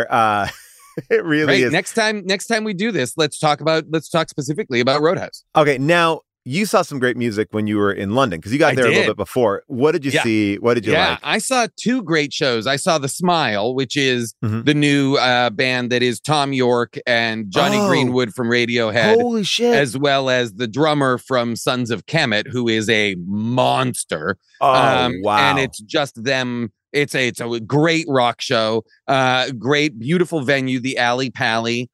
It really is. Next time we do this, let's talk specifically about Roadhouse. Okay, now you saw some great music when you were in London, because you got there a little bit before. What did you see? What did you like? I saw two great shows. I saw The Smile, which is the new band that is Tom York and Johnny Greenwood from Radiohead. Holy shit. As well as the drummer from Sons of Kemet, who is a monster. Wow. And it's just them. It's a great rock show. Great, beautiful venue, the Alley Pally.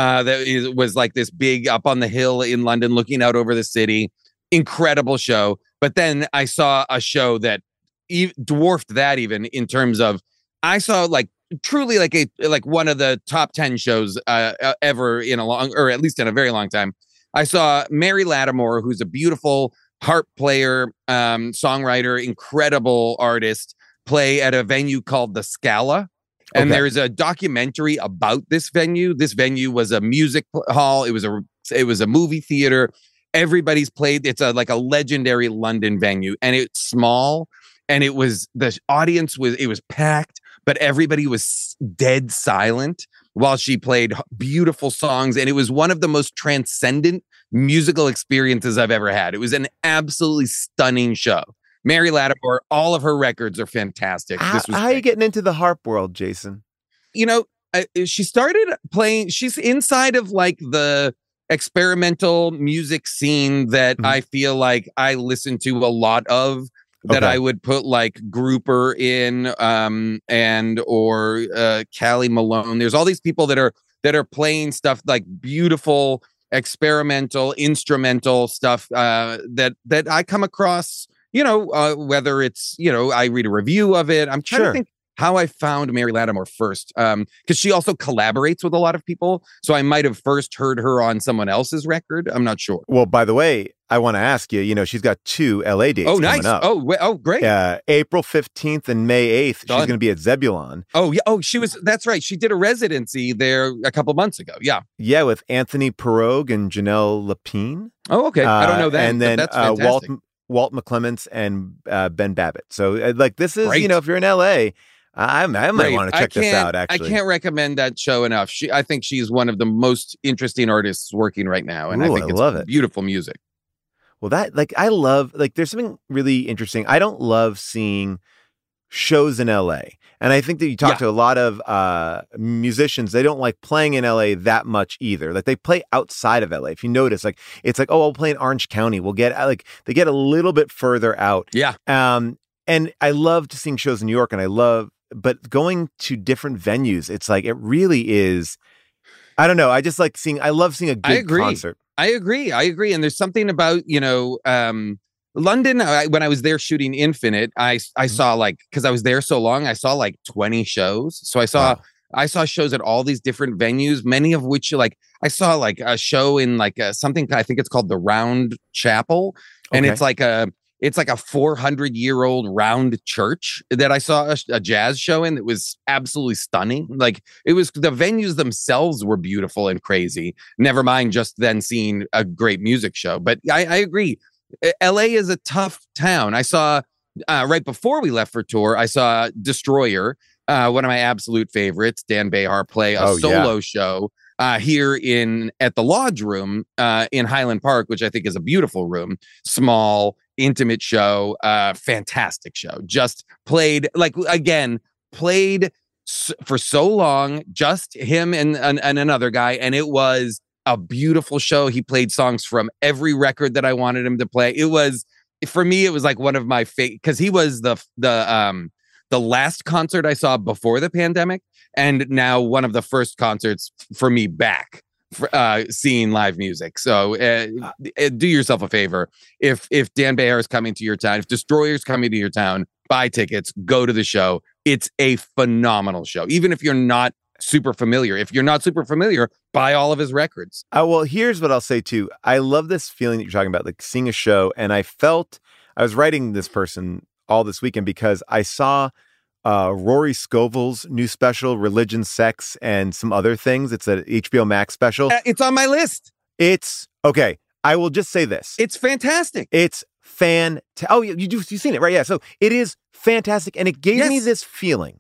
Was like this big up on the hill in London looking out over the city. Incredible show. But then I saw a show that dwarfed that even in terms of, I saw like truly like one of the top 10 shows ever in or at least in a very long time. I saw Mary Lattimore, who's a beautiful harp player, songwriter, incredible artist, play at a venue called the Scala. And there's a documentary about this venue. This venue was a music hall. It was a movie theater. Everybody's played. It's like a legendary London venue, and it's small. And the audience was packed, but everybody was dead silent while she played beautiful songs. And it was one of the most transcendent musical experiences I've ever had. It was an absolutely stunning show. Mary Lattimore, all of her records are fantastic. How are you getting into the harp world, Jason? You know, she started playing. She's inside of like the experimental music scene that I feel like I listen to a lot of. That I would put like Grouper in, or Callie Malone. There's all these people that are playing stuff like beautiful experimental instrumental stuff that I come across. You know, whether it's, I read a review of it. I'm trying to think how I found Mary Lattimore first, because she also collaborates with a lot of people. So I might have first heard her on someone else's record. I'm not sure. Well, by the way, I want to ask you, she's got 2 LA dates coming up. Oh, great. April 15th and May 8th. She's going to be at Zebulon. Oh, yeah. Oh, that's right. She did a residency there a couple months ago. Yeah. Yeah, with Anthony Pirogue and Janelle Lapine. Oh, okay. I don't know that. And then that's fantastic. Walt McClements and Ben Babbitt. So this is, Great. If you're in LA, I might want to check this out, actually. I can't recommend that show enough. I think she's one of the most interesting artists working right now. And I think it's beautiful music. Well, I love, there's something really interesting. I don't love seeing shows in LA. And I think that you talk to a lot of musicians, they don't like playing in LA that much either. Like they play outside of LA. If you notice, it's like, I'll play in Orange County. We'll get they get a little bit further out. Yeah. And I love seeing shows in New York, but going to different venues, it's like, it really is, I don't know. I just I love seeing a good concert. I agree. And there's something about, London, when I was there shooting Infinite, I saw because I was there so long, I saw 20 shows. So I saw shows at all these different venues, many of which I saw a show in something, I think it's called the Round Chapel. And it's like a 400-year-old round church that I saw a jazz show in that was absolutely stunning. It was, the venues themselves were beautiful and crazy. Never mind just then seeing a great music show. But I agree. LA is a tough town. I saw right before we left for tour, I saw Destroyer, one of my absolute favorites, Dan Behar play a solo show here at the Lodge Room in Highland Park, which I think is a beautiful room, small, intimate show, fantastic show. Just played for so long, just him and another guy, and it was a beautiful show. He played songs from every record that I wanted him to play. It was, for me, it was one of my favorite, because he was the last concert I saw before the pandemic, and now one of the first concerts for me back seeing live music. So do yourself a favor. If Dan Behar is coming to your town, if Destroyer's coming to your town, buy tickets, go to the show. It's a phenomenal show. Even if you're not super familiar. If you're not super familiar, buy all of his records. Well, here's what I'll say too. I love this feeling that you're talking about, like seeing a show. And I was writing this person all this weekend because I saw Rory Scovel's new special, Religion, Sex, and some other things. It's an HBO Max special. It's on my list. It's okay. I will just say this. It's fantastic. It's fantastic. Oh, you've seen it, right? Yeah. So it is fantastic. And it gave me this feeling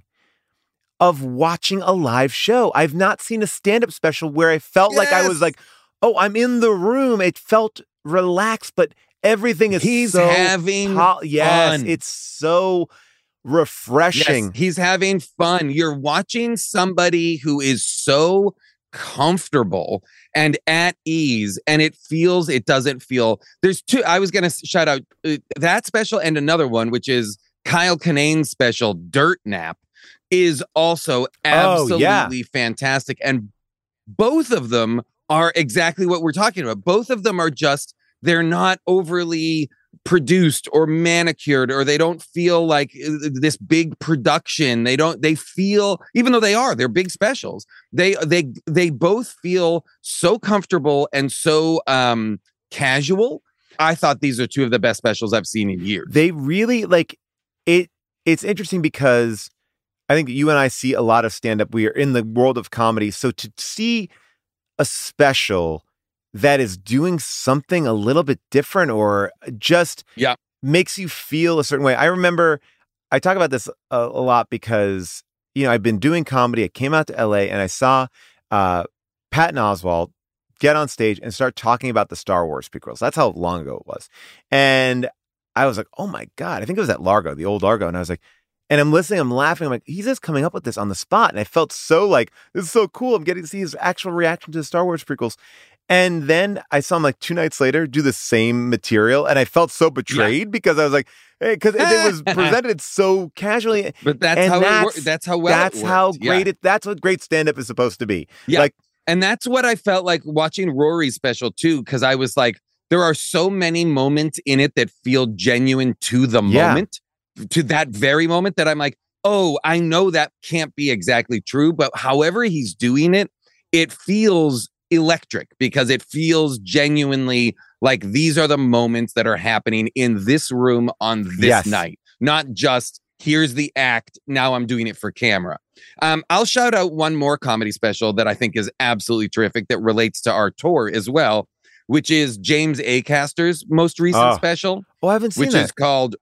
of watching a live show. I've not seen a stand-up special where I felt like I was like, oh, I'm in the room. It felt relaxed, but everything is so having yes, fun. It's so refreshing. Yes, he's having fun. You're watching somebody who is so comfortable and at ease, and it doesn't feel. There's two. I was going to shout out that special and another one, which is Kyle Kinane's special, Dirt Nap, is also absolutely fantastic. And both of them are exactly what we're talking about. Both of them are they're not overly produced or manicured, or they don't feel like this big production. They feel, even though they're big specials, they both feel so comfortable and so casual. I thought these are two of the best specials I've seen in years. They really like it. It's interesting because I think you and I see a lot of stand-up. We are in the world of comedy. So to see a special that is doing something a little bit different or just makes you feel a certain way. I remember I talk about this a lot because, I've been doing comedy. I came out to LA and I saw Patton Oswalt get on stage and start talking about the Star Wars prequels. That's how long ago it was. And I was like, oh my God, I think it was at Largo, the old Largo. And I was like, and I'm listening, I'm laughing. I'm like, he's just coming up with this on the spot. And I felt so like, this is so cool. I'm getting to see his actual reaction to the Star Wars prequels. And then I saw him like 2 nights later do the same material. And I felt so betrayed because I was like, hey, because it was presented so casually. But that's how it works. That's how well that's it how worked. great that's what great stand-up is supposed to be. Yeah. Like, and that's what I felt like watching Rory's special too, because I was like, there are so many moments in it that feel genuine to the moment, to that very moment, that I'm like, oh, I know that can't be exactly true, but however he's doing it, it feels electric because it feels genuinely like these are the moments that are happening in this room on this night, not just here's the act. Now I'm doing it for camera. I'll shout out one more comedy special that I think is absolutely terrific that relates to our tour as well, which is James Acaster's most recent special. Oh, I haven't seen which that. is called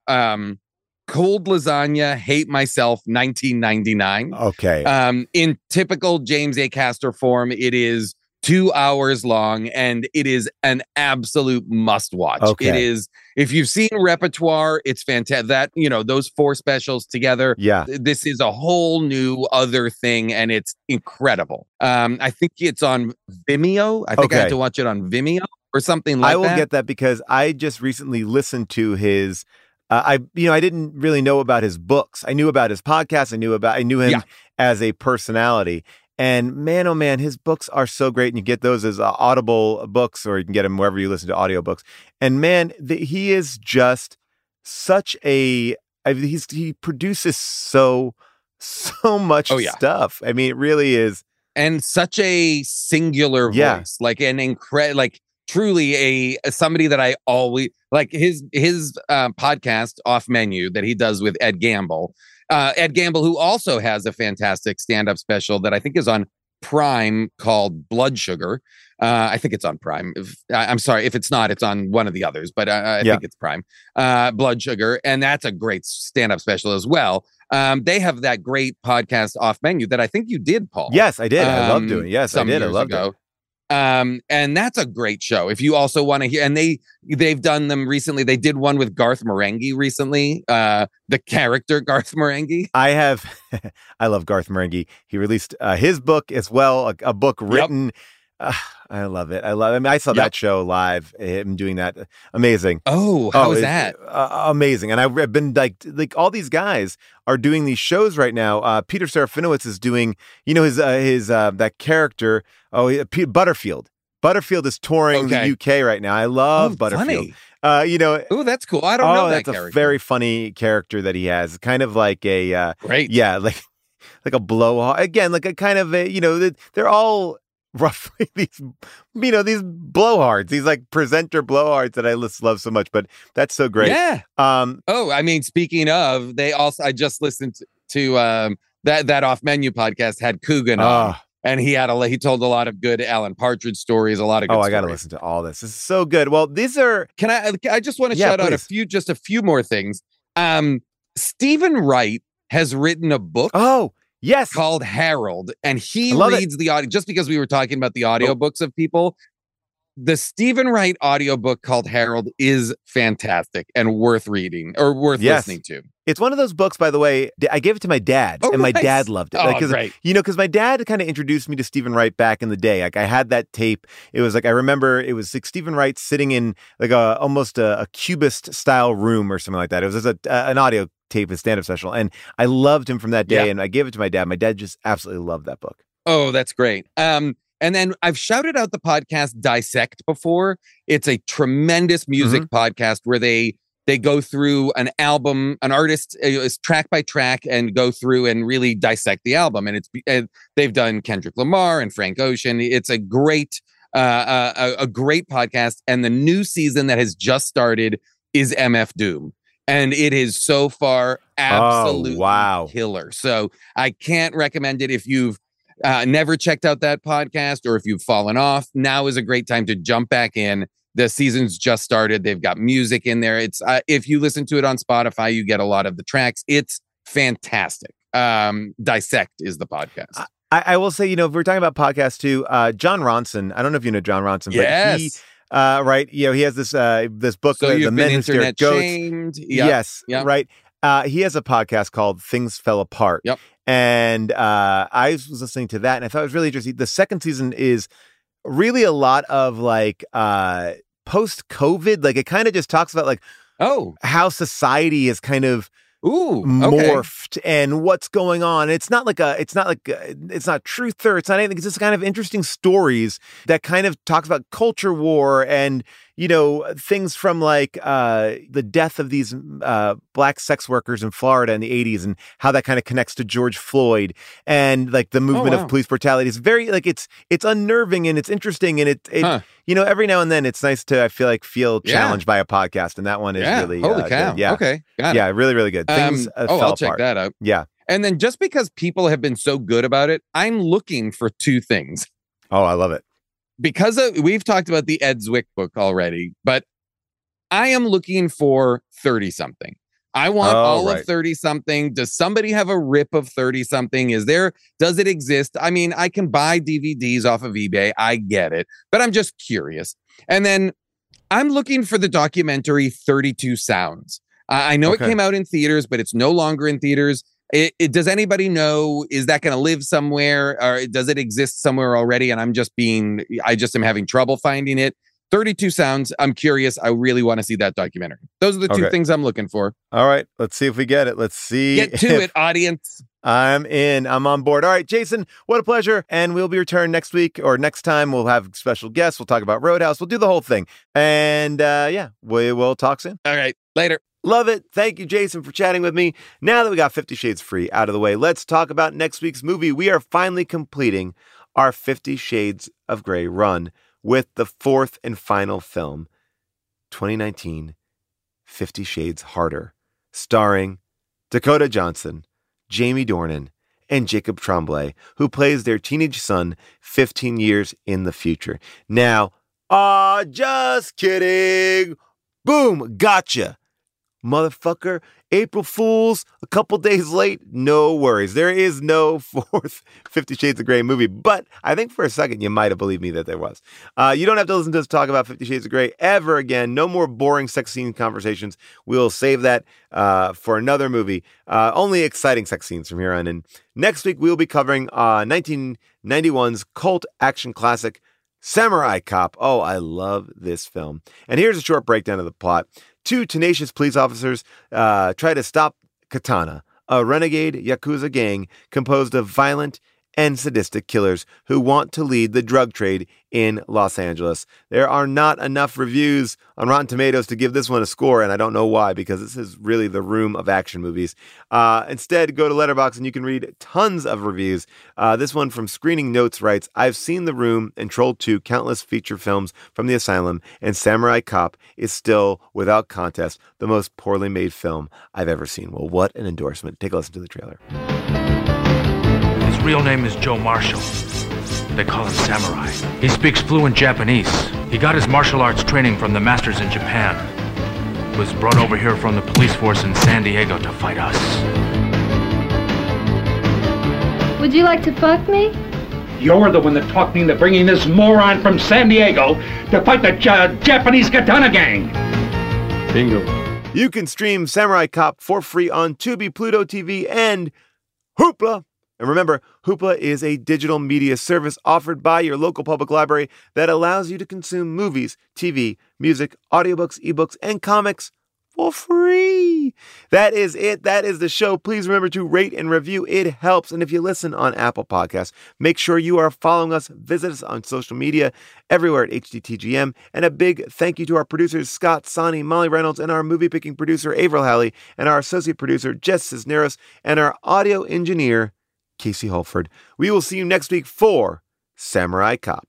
Cold Lasagna, Hate Myself, 1999. Okay. In typical James Acaster form, it is 2 hours long, and it is an absolute must-watch. Okay. It is, if you've seen Repertoire, it's fantastic. That, those 4 specials together, this is a whole new other thing, and it's incredible. I think it's on Vimeo. I think I had to watch it on Vimeo or something like that. I will get that because I just recently listened to his I didn't really know about his books. I knew about his podcast. I knew him as a personality. And man, oh man, his books are so great. And you get those as Audible books, or you can get them wherever you listen to audiobooks. And man, he is just such he produces so much stuff. I mean, it really is. And such a singular voice, like an incredible, like truly somebody that I always like. His podcast Off Menu that he does with Ed Gamble. Ed Gamble, who also has a fantastic stand-up special that I think is on Prime called Blood Sugar. I think it's on Prime. I'm sorry, if it's not, it's on one of the others, but I think it's Prime. Blood Sugar, and that's a great stand-up special as well. They have that great podcast Off Menu that I think you did, Paul. Yes, I did. I love doing it. Yes, I did. I loved it. And that's a great show. If you also want to hear, and they've done them recently. They did one with Garth Marenghi recently. The character Garth Marenghi. I love Garth Marenghi. He released his book as well, a book written. I love it. I mean, I saw that show live. Him doing that, amazing. Oh, how is that? Amazing. And I've been like all these guys are doing these shows right now. Peter Serafinowicz is doing, his that character. Oh, Butterfield. Butterfield is touring the UK right now. I love Butterfield. Funny. Oh, that's cool. I don't know that that's character. A very funny character that he has. Kind of like a great. Yeah, like like a blowhard. Again, like a kind of a, they're all roughly these blowhards, these like presenter blowhards that I love so much. But that's so great. Yeah. Speaking of, I just listened to that Off Menu podcast had Coogan on. And he told a lot of good Alan Partridge stories, a lot of good stories. I got to listen to all this. This is so good. Well, these are... I just want to shout out a few more things. Stephen Wright has written a book. Oh, yes. Called Harold. And he reads the audio, just because we were talking about the audiobooks of people. The Stephen Wright audiobook called Harold is fantastic and worth reading or worth listening to. It's one of those books, by the way, I gave it to my dad, and my dad loved it. Great. Because my dad kind of introduced me to Stephen Wright back in the day. Like, I had that tape. It was like, I remember it was like Stephen Wright sitting in like almost a cubist style room or something like that. It was just an audio tape, a stand-up special. And I loved him from that day, and I gave it to my dad. My dad just absolutely loved that book. Oh, that's great. And then I've shouted out the podcast Dissect before. It's a tremendous music podcast where they go through an album, an artist is track by track, and go through and really dissect the album. And they've done Kendrick Lamar and Frank Ocean. It's a great podcast. And the new season that has just started is MF Doom. And it is so far absolutely killer. So I can't recommend it if you've never checked out that podcast, or if you've fallen off. Now is a great time to jump back in. The season's just started. They've got music in there. It's if you listen to it on Spotify, you get a lot of the tracks. It's fantastic. Dissect is the podcast. I will say, if we're talking about podcasts too, John Ronson. I don't know if you know John Ronson, but he. Right. He has this book, So The Men Who Stare at Goats. Shamed. Yes. Yep. Right. He has a podcast called Things Fell Apart. Yep. And I was listening to that, and I thought it was really interesting. The second season is really a lot of like post-COVID. Like, it kind of just talks about like how society is kind of morphed and what's going on. It's not truth, or it's not anything. It's just kind of interesting stories that kind of talks about culture war and things from like the death of these black sex workers in Florida in the 80s, and how that kind of connects to George Floyd and like the movement of police brutality. It's very like it's unnerving, and it's interesting, and every now and then it's nice to feel challenged by a podcast, and that one is really holy cow. good. Yeah. Okay. Got it. Really, really good. Things fell I'll apart. check that out. Yeah. And then just because people have been so good about it, I'm looking for two things. Oh, I love it. Because we've talked about the Ed Zwick book already, but I am looking for 30-something. I want all of 30-something. Does somebody have a rip of 30-something? Does it exist? I mean, I can buy DVDs off of eBay. I get it, but I'm just curious. And then I'm looking for the documentary 32 Sounds. I know it came out in theaters, but it's no longer in theaters. Does anybody know, is that going to live somewhere, or does it exist somewhere already? And I just am having trouble finding it. 32 Sounds. I'm curious. I really want to see that documentary. Those are the two things I'm looking for. All right. Let's see if we get it. Let's see. Get to it, audience. I'm in. I'm on board. All right, Jason, what a pleasure. And we'll be returned next week, or next time. We'll have special guests. We'll talk about Roadhouse. We'll do the whole thing. And we will talk soon. All right. Later. Love it. Thank you, Jason, for chatting with me. Now that we got 50 Shades Free out of the way, let's talk about next week's movie. We are finally completing our 50 Shades of Grey run with the fourth and final film, 2019, 50 Shades Harder, starring Dakota Johnson, Jamie Dornan, and Jacob Tremblay, who plays their teenage son 15 years in the future. Now, just kidding. Boom, gotcha. Motherfucker, April Fools, a couple days late, no worries. There is no fourth 50 Shades of Grey movie, but I think for a second you might have believed me that there was. You don't have to listen to us talk about 50 Shades of Grey ever again. No more boring sex scene conversations. We'll save that for another movie. Only exciting sex scenes from here on in. Next week, we'll be covering 1991's cult action classic, Samurai Cop. Oh, I love this film. And here's a short breakdown of the plot. Two tenacious police officers try to stop Katana, a renegade Yakuza gang composed of violent and sadistic killers who want to lead the drug trade in Los Angeles. There are not enough reviews on Rotten Tomatoes to give this one a score, and I don't know why, because this is really the room of action movies. Instead, go to Letterboxd and you can read tons of reviews. This one from Screening Notes writes, I've seen The Room and Troll 2, countless feature films from the Asylum, and Samurai Cop is still, without contest, the most poorly made film I've ever seen. Well, what an endorsement. Take a listen to the trailer. His real name is Joe Marshall. They call him Samurai. He speaks fluent Japanese. He got his martial arts training from the masters in Japan. Was brought over here from the police force in San Diego to fight us. Would you like to fuck me? You're the one that talked me into bringing this moron from San Diego to fight the Japanese Katana Gang. Bingo. You can stream Samurai Cop for free on Tubi, Pluto TV, and Hoopla. And remember, Hoopla is a digital media service offered by your local public library that allows you to consume movies, TV, music, audiobooks, ebooks, and comics for free. That is it. That is the show. Please remember to rate and review. It helps. And if you listen on Apple Podcasts, make sure you are following us. Visit us on social media everywhere at HDTGM. And a big thank you to our producers, Scott Sani, Molly Reynolds, and our movie-picking producer, Avril Halley, and our associate producer, Jess Cisneros, and our audio engineer, Casey Holford. We will see you next week for Samurai Cop.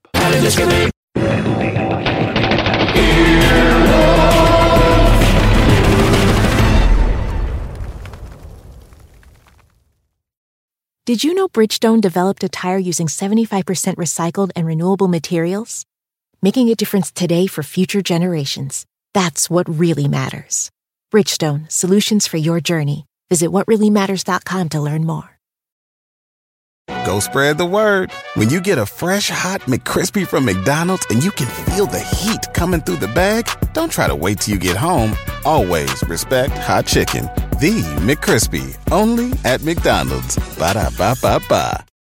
Did you know Bridgestone developed a tire using 75% recycled and renewable materials? Making a difference today for future generations. That's what really matters. Bridgestone, solutions for your journey. Visit whatreallymatters.com to learn more. Go spread the word. When you get a fresh, hot McCrispy from McDonald's and you can feel the heat coming through the bag, don't try to wait till you get home. Always respect hot chicken. The McCrispy, only at McDonald's. Ba-da-ba-ba-ba.